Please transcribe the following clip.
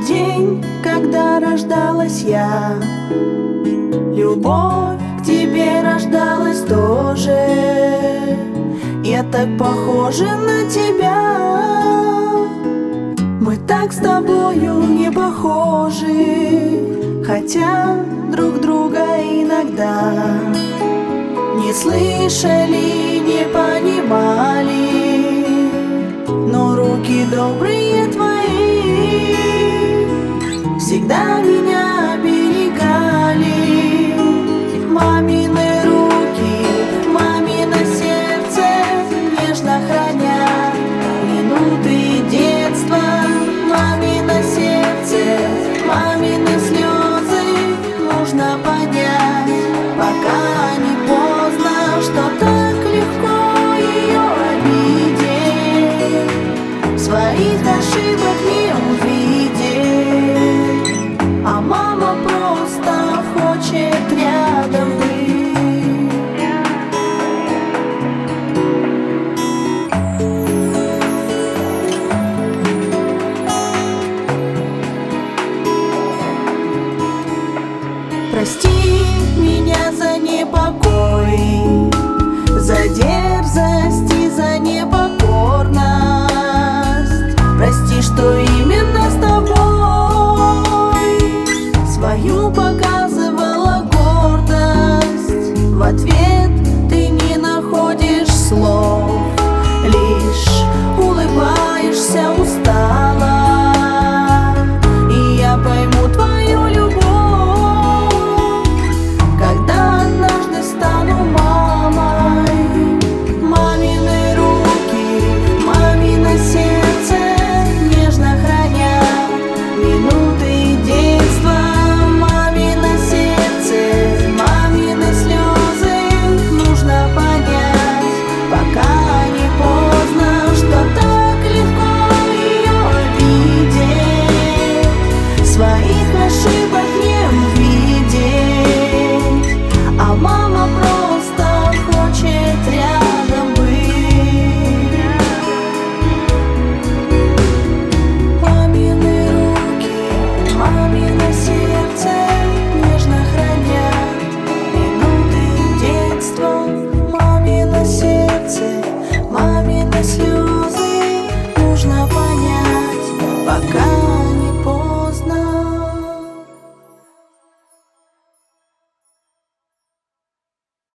день, когда рождалась я. Любовь к тебе рождалась тоже. Я так похожа на тебя. Мы так с тобою не похожи, хотя друг друга иногда не слышали, не понимали. Но руки добрые твои всегда меня